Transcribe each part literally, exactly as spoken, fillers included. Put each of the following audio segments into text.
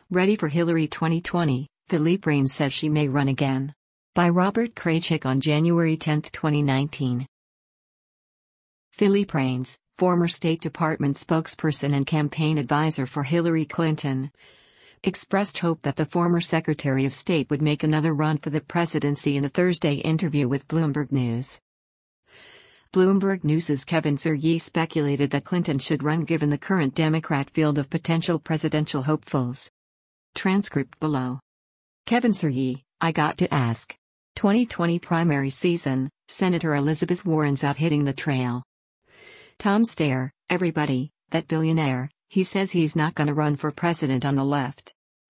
Ready for Hillary twenty twenty, Philippe Reines says she may run again. By Robert Kraychik on January tenth, twenty nineteen. Philippe Reines, former State Department spokesperson and campaign advisor for Hillary Clinton, expressed hope that the former Secretary of State would make another run for the presidency in a Thursday interview with Bloomberg News. Bloomberg News's Kevin Sergey speculated that Clinton should run given the current Democrat field of potential presidential hopefuls. Transcript below. Kevin Sergey, I got to ask. twenty twenty primary season, Senator Elizabeth Warren's out hitting the trail. Tom Steyer, everybody, that billionaire, he says he's not gonna run for president on the left.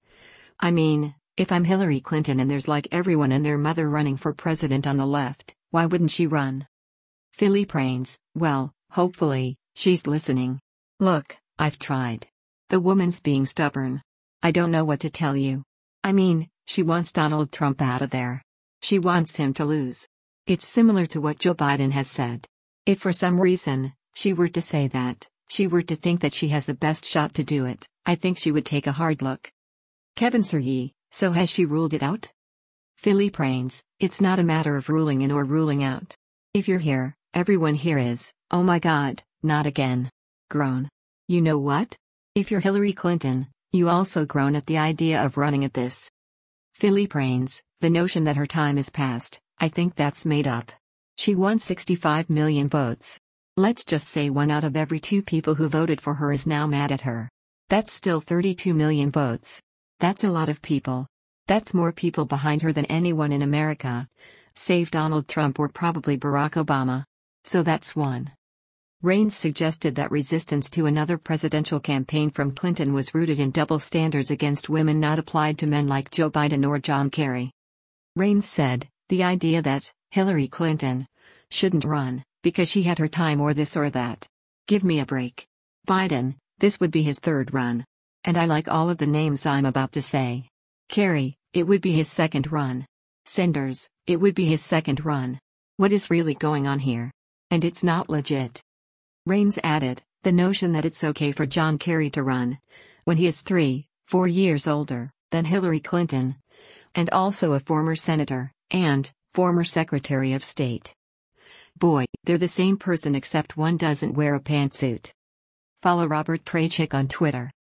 I mean, if I'm Hillary Clinton and there's like everyone and their mother running for president on the left, why wouldn't she run? Philippe Reines, well, hopefully, she's listening. Look, I've tried. The woman's being stubborn. I don't know what to tell you. I mean, she wants Donald Trump out of there. She wants him to lose. It's similar to what Joe Biden has said. If for some reason, she were to say that, she were to think that she has the best shot to do it, I think she would take a hard look. Kevin Sergey, so has she ruled it out? Philippe Reines, it's not a matter of ruling in or ruling out. If you're here, everyone here is, oh my god, not again. Groan. You know what? If you're Hillary Clinton, you also groan at the idea of running at this. Philippe Reines, the notion that her time is past, I think that's made up. She won sixty-five million votes. Let's just say one out of every two people who voted for her is now mad at her. That's still thirty-two million votes. That's a lot of people. That's more people behind her than anyone in America, save Donald Trump or probably Barack Obama. So that's one. Reines suggested that resistance to another presidential campaign from Clinton was rooted in double standards against women not applied to men like Joe Biden or John Kerry. Reines said, the idea that Hillary Clinton shouldn't run because she had her time or this or that. Give me a break. Biden, this would be his third run. And I like all of the names I'm about to say. Kerry, it would be his second run. Sanders, it would be his second run. What is really going on here? And it's not legit. Reines added, the notion that it's okay for John Kerry to run, when he is three, four years older than Hillary Clinton, and also a former senator, and former Secretary of State. Boy, they're the same person except one doesn't wear a pantsuit. Follow Robert Kraychik on Twitter.